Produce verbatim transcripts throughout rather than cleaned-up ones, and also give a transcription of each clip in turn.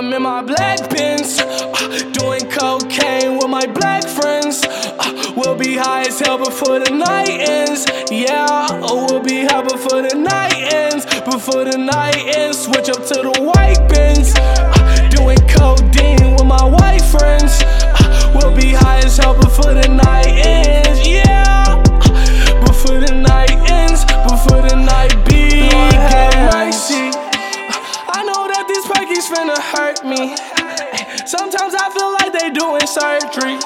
I'm in my black Benz, uh, doing cocaine with my black friends. uh, We'll be high as hell before the night ends. Yeah, oh, we'll be high before the night ends. Before the night ends, switch up to the white Benz, uh, doing codeine with my white friends. uh, We'll be high as hell before the night ends. Yeah, before the night ends, before the night begins. Lord have mercy. I know that these perkies finna hurt me. Sometimes I feel like they doing surgery.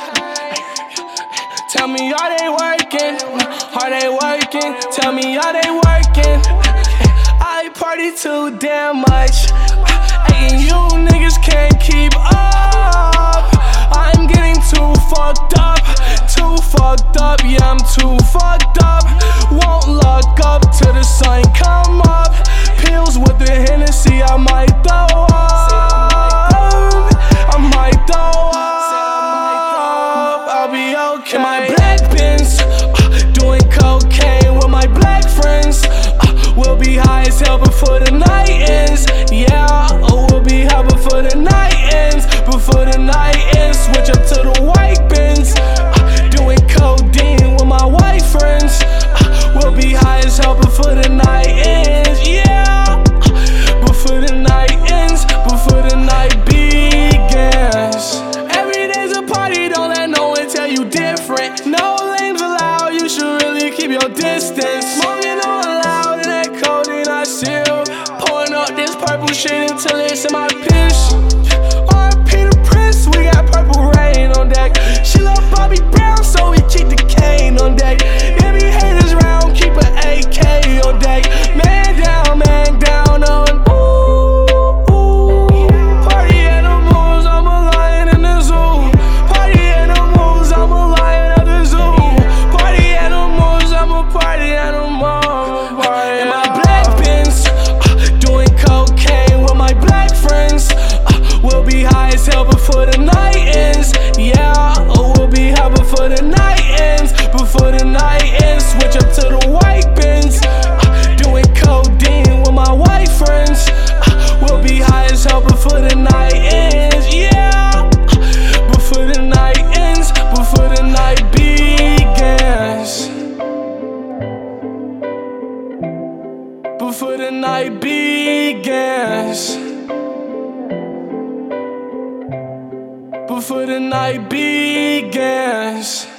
Tell me, are they working? Are they working? Tell me, are they working? I party too damn much, and you niggas can't keep up. I'm getting too fucked up, too fucked up. Yeah, I'm too fucked up. Won't look up till the sun come up. Pills with the Hennessy, I might throw up. I might throw up. I'll be okay. In my black Benz, uh, doing cocaine with my black friends. uh, We'll be high as hell before the night ends. Yeah, oh, we'll be high before the night ends. Before the night ends, switch up to the white Benz, uh, doing codeine with my white friends. uh, We'll be high as hell before the night ends. Yeah, before the night ends, before the night begins. Every day's a party, don't let no one tell you different. No lames allowed, you should really keep your distance. Smoking on loud and that codeine I seal. Pouring up this purple shit until it's in my piss. R I P the Prince, we got purple rain on deck. She love Bobby Brown, so we keep the cane on deck. Any haters round, keep an A K on deck. Man down, man down on. Ooh, ooh. Party animals, I'm a lion in the zoo. Party animals, I'm a lion at the zoo. Party animals, I'm a party animal. Party in my black Benz, uh, doing cocaine with my black friends. uh, We'll be high as hell before the night ends. Yeah, oh, we'll be high before the night ends. Before the night ends, switch up to the white Benz, uh, doing codeine with my white friends. uh, We'll be high as hell before the night ends. Yeah, before the night ends, before the night begins. Before the night begins. Before the night begins.